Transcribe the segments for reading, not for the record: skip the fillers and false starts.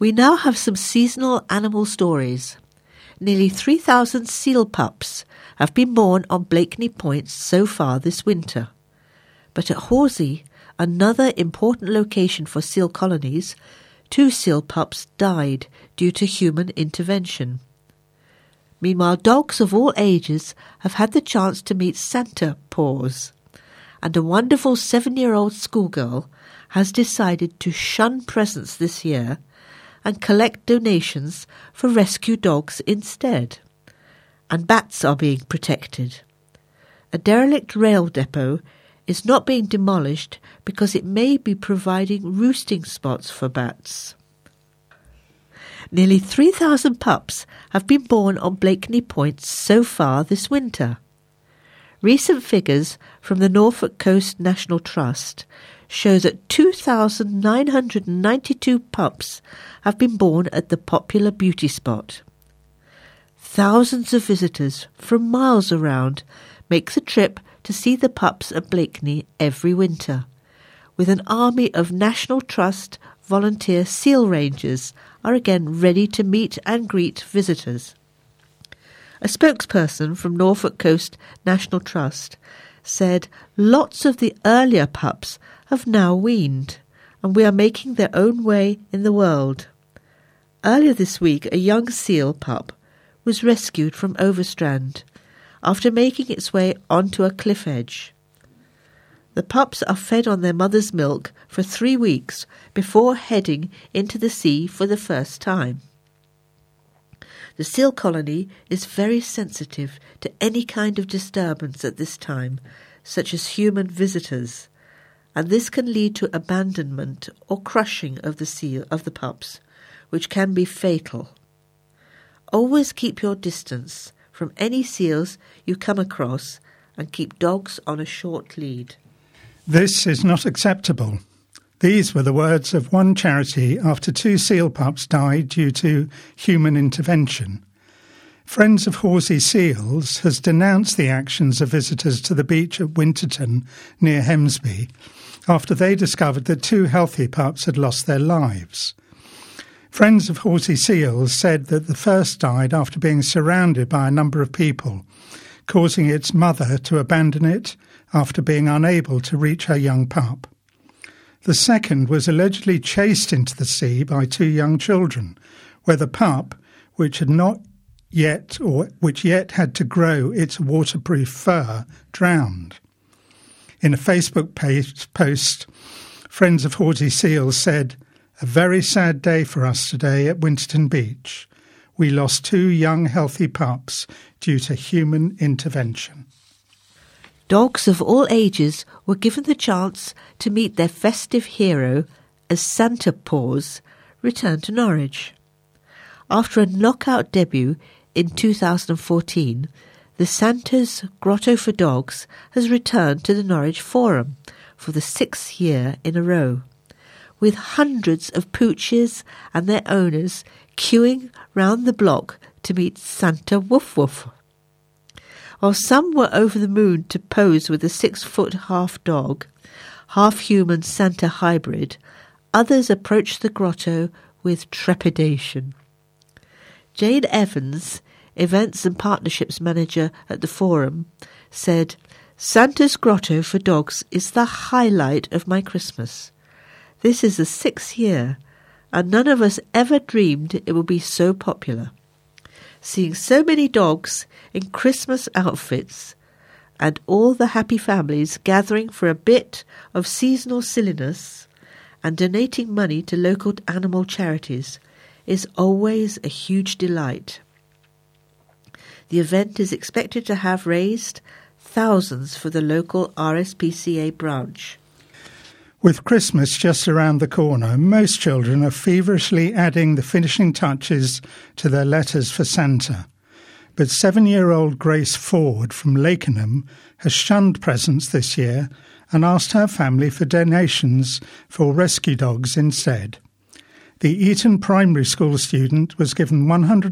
We now have some seasonal animal stories. Nearly 3,000 seal pups have been born on Blakeney Point so far this winter. But at Horsey, another important location for seal colonies, 2 seal pups died due to human intervention. Meanwhile, dogs of all ages have had the chance to meet Santa Paws, and a wonderful 7-year-old schoolgirl has decided to shun presents this year and collect donations for rescue dogs instead. And bats are being protected. A derelict rail depot is not being demolished because it may be providing roosting spots for bats. Nearly 3,000 pups have been born on Blakeney Point so far this winter. Recent figures from the Norfolk Coast National Trust show that 2,992 pups have been born at the popular beauty spot. Thousands of visitors from miles around make the trip to see the pups at Blakeney every winter, with an army of National Trust volunteer seal rangers are again ready to meet and greet visitors. A spokesperson from Norfolk Coast National Trust said lots of the earlier pups have now weaned, and we are making their own way in the world. Earlier this week, a young seal pup was rescued from Overstrand after making its way onto a cliff edge. The pups are fed on their mother's milk for 3 weeks before heading into the sea for the first time. The seal colony is very sensitive to any kind of disturbance at this time, such as human visitors, and this can lead to abandonment or crushing of the pups, which can be fatal. Always keep your distance from any seals you come across and keep dogs on a short lead. This is not acceptable. These were the words of one charity after 2 seal pups died due to human intervention. Friends of Horsey Seals has denounced the actions of visitors to the beach at Winterton near Hemsby after they discovered that 2 healthy pups had lost their lives. Friends of Horsey Seals said that the first died after being surrounded by a number of people, causing its mother to abandon it after being unable to reach her young pup. The second was allegedly chased into the sea by 2 young children, where the pup, which had yet had to grow its waterproof fur, drowned. In a Facebook post, Friends of Horsey Seals said, "A very sad day for us today at Winterton Beach. We lost 2 young healthy pups due to human intervention." Dogs of all ages were given the chance to meet their festive hero as Santa Paws returned to Norwich. After a knockout debut in 2014, the Santa's Grotto for Dogs has returned to the Norwich Forum for the 6th year in a row, with hundreds of pooches and their owners queuing round the block to meet Santa Woof Woof. While some were over the moon to pose with a 6-foot half-dog, half-human Santa hybrid, others approached the grotto with trepidation. Jane Evans, Events and Partnerships Manager at the Forum, said, "Santa's Grotto for Dogs is the highlight of my Christmas. This is the 6th year, and none of us ever dreamed it would be so popular. Seeing so many dogs in Christmas outfits and all the happy families gathering for a bit of seasonal silliness and donating money to local animal charities is always a huge delight." The event is expected to have raised thousands for the local RSPCA branch. With Christmas just around the corner, most children are feverishly adding the finishing touches to their letters for Santa. But 7-year-old Grace Ford from Lakenham has shunned presents this year and asked her family for donations for rescue dogs instead. The Eton Primary School student was given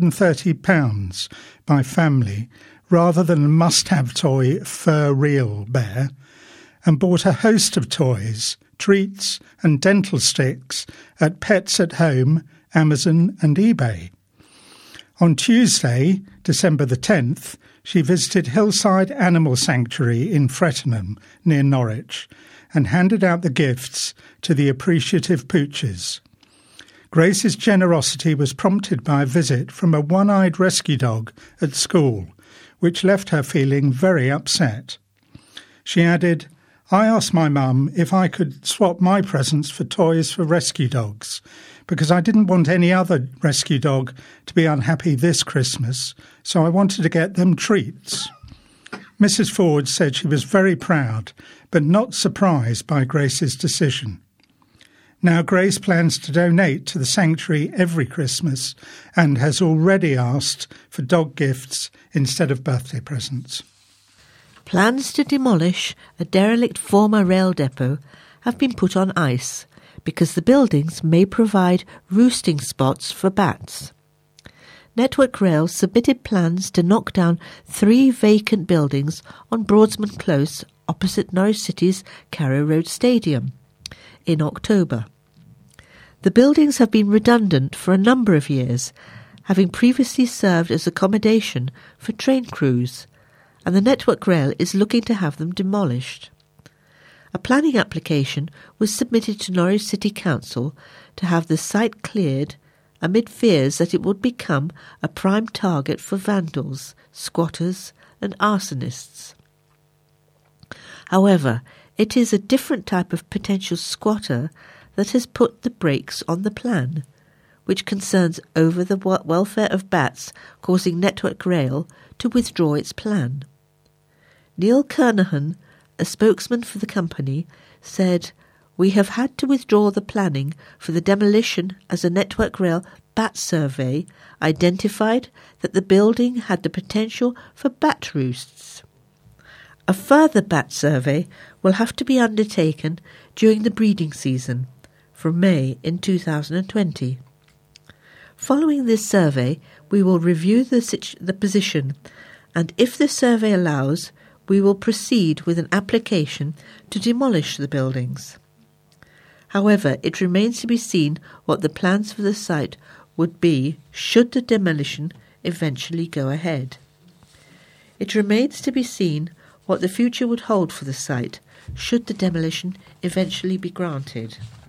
£130 by family rather than a must-have toy fur real bear, and bought a host of toys, treats and dental sticks at Pets at Home Amazon and eBay. On Tuesday, December the 10th, she visited Hillside Animal Sanctuary in Frettenham, near Norwich, and handed out the gifts to the appreciative pooches. Grace's generosity was prompted by a visit from a one-eyed rescue dog at school, which left her feeling very upset. She added, "I asked my mum if I could swap my presents for toys for rescue dogs, because I didn't want any other rescue dog to be unhappy this Christmas, so I wanted to get them treats." Mrs. Ford said she was very proud, but not surprised by Grace's decision. Now Grace plans to donate to the sanctuary every Christmas and has already asked for dog gifts instead of birthday presents. Plans to demolish a derelict former rail depot have been put on ice because the buildings may provide roosting spots for bats. Network Rail submitted plans to knock down 3 vacant buildings on Broadsman Close opposite Norwich City's Carrow Road Stadium in October. The buildings have been redundant for a number of years, having previously served as accommodation for train crews, and the Network Rail is looking to have them demolished. A planning application was submitted to Norwich City Council to have the site cleared amid fears that it would become a prime target for vandals, squatters and arsonists. However, it is a different type of potential squatter that has put the brakes on the plan, which concerns over the welfare of bats, causing Network Rail to withdraw its plan. Neil Kernahan, a spokesman for the company, said, "We have had to withdraw the planning for the demolition as a Network Rail bat survey identified that the building had the potential for bat roosts. A further bat survey will have to be undertaken during the breeding season from May in 2020. Following this survey, we will review the position, and if the survey allows, we will proceed with an application to demolish the buildings. However, it remains to be seen what the plans for the site would be should the demolition eventually go ahead. It remains to be seen what the future would hold for the site should the demolition eventually be granted."